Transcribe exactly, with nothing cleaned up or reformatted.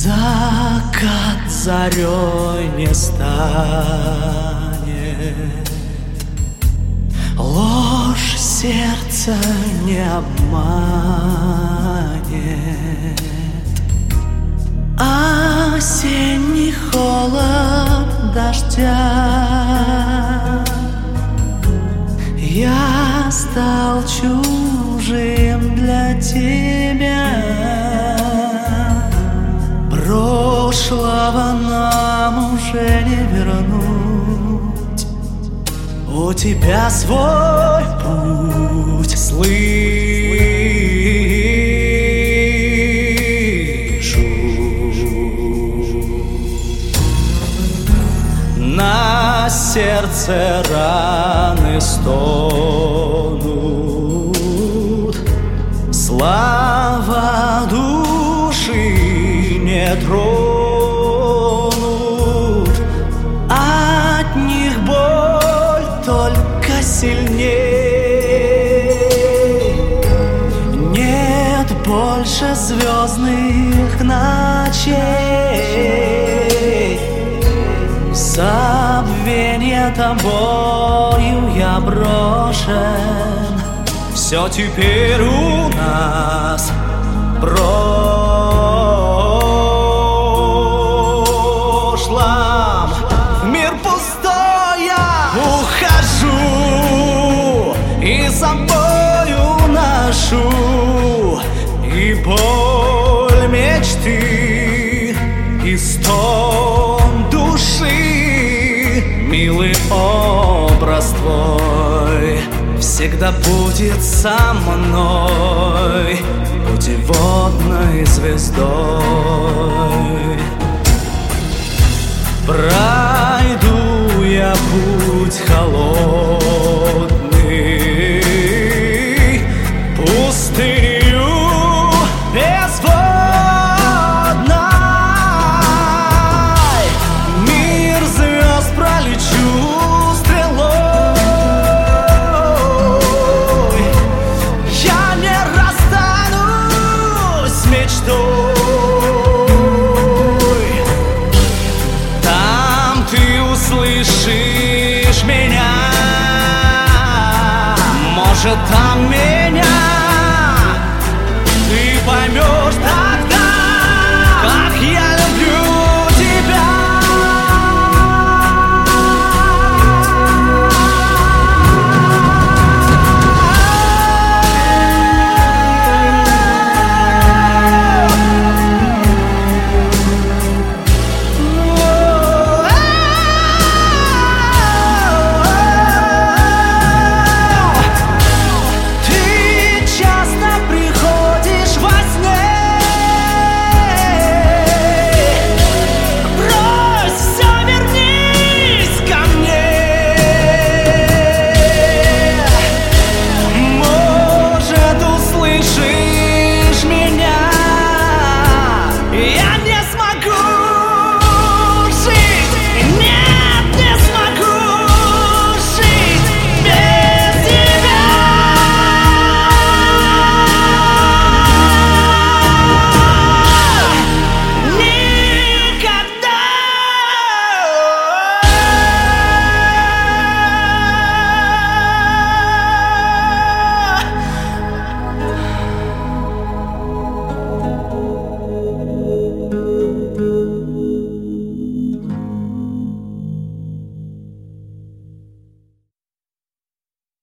Закат зарей не станет, ложь сердца не обманет. Осенний холод дождя, я стал чужим для тебя. Прошлого нам уже не вернуть, у тебя свой путь. Слышу, на сердце раны стонут, слава души не тронут, от них боль только сильней. Нет больше звездных ночей, забвенье тобою я брошен. Все теперь у нас прошлом. В мир пустой я ухожу, и с собою ношу и боль мечты, и стон души. Милый образ твой всегда будет со мной, путеводной звездой. Пройду я путь холодный, пустыню безводной. Мир звезд пролечу стрелой, я не расстанусь с мечтой. Слышишь меня? Может,